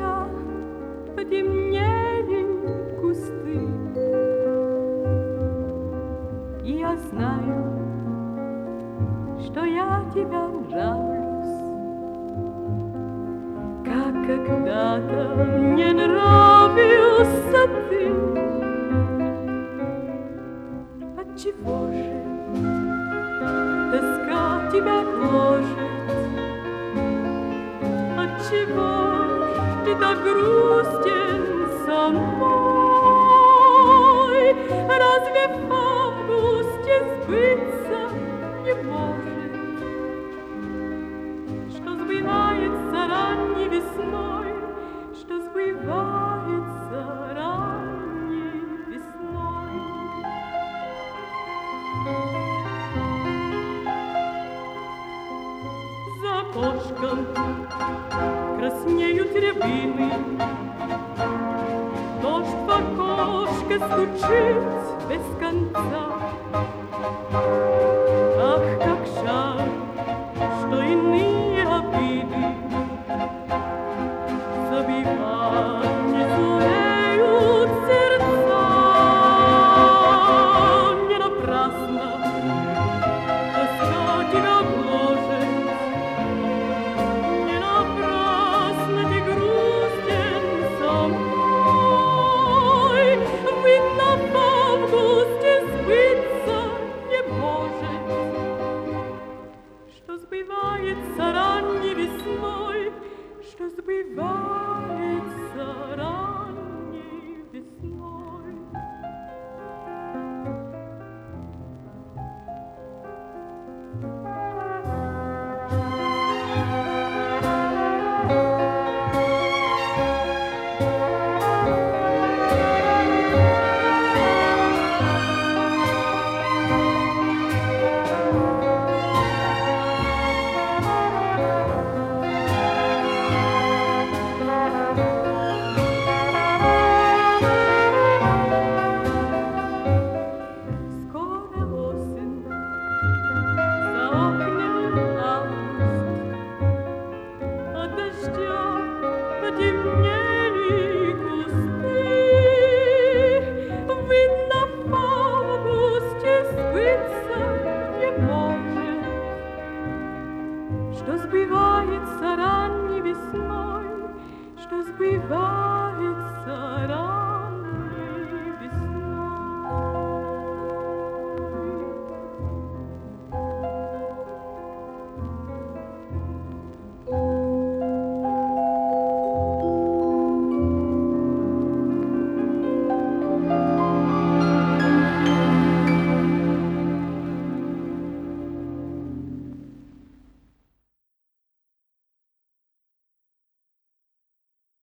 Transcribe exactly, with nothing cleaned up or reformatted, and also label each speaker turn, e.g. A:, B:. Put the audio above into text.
A: дождя потемнели кусты. И я знаю, что я тебя нравлюсь, как когда-то мне нравился ты. Отчего же тоска тебя гложет? Отчего ж ты так грустен со мной? Разве в августе сбыться не может, что сбывается ранней весной, что сбывается ранней весной? За окошком краснеют рябины, дождь в окошко стучит без конца. Ах, как жаль, что иные обиды забивать не сумеют сердца. Не напрасно тоска тебя гложет, не напрасно ты грустен со мной. Видно, в августе сбыться не может, что сбывается ранней весной, что сбывается ранней весной. Потемнели кусты. Видно, в августе сбыться не может, что сбывается ранней весной, что сбывается